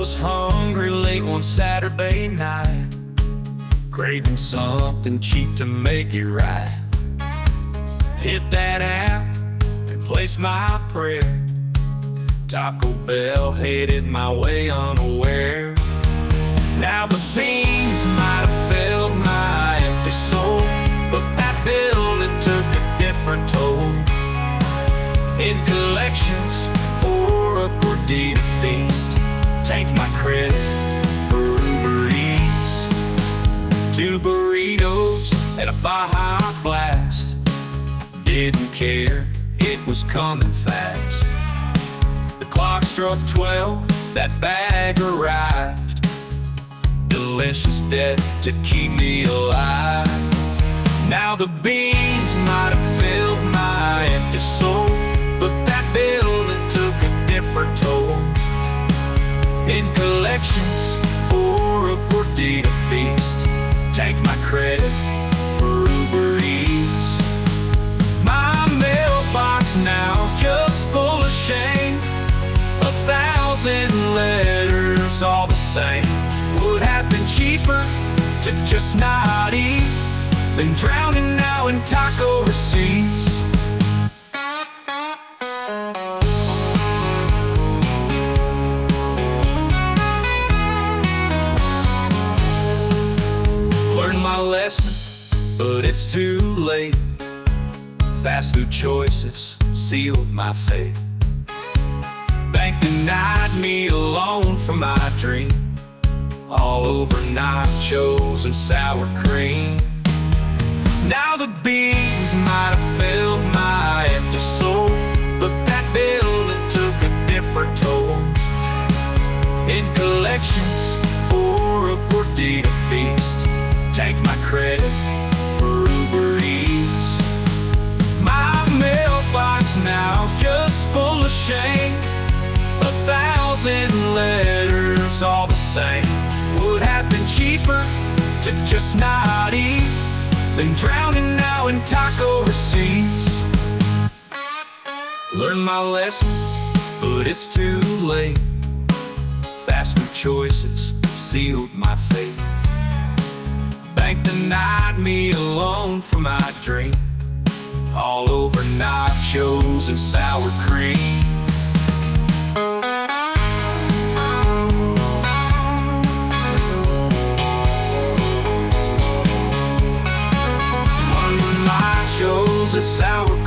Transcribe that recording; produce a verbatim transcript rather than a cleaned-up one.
was hungry late one Saturday night, craving something cheap to make it right. Hit that app and placed my prayer. Taco Bell headed my way unaware. Now the beans might have filled my empty soul, but that bill, it took a different toll. In collections for a gordita feast, tanked my credit for Uber Eats. Two burritos and a Baja Blast, didn't care, it was coming fast. The clock struck twelve, that bag arrived. Delicious debt to keep me alive. Now the beans might have filled my empty soul, but that bill, it took a different toll. In collections for a gordita feast, tanked my credit for Uber Eats. My mailbox now's just full of shame. A thousand letters all the same. Would have been cheaper to just not eat than drowning now in taco receipts. Learned my lesson, but it's too late. Fast food choices sealed my fate. Bank denied me a loan for my dream, all over nachos and sour cream. Now the beans might have filled my empty soul, but that bill, it took a different toll. In collections for a gordita feast, tanked my credit for Uber Eats. My mailbox now's just full of shame. A thousand letters all the same. Would have been cheaper to just not eat than drowning now in taco receipts. Learned my lesson, but it's too late. Fast food choices sealed my fate. Bank denied me a loan for my dream, all over nachos and sour cream. One with nachos and sour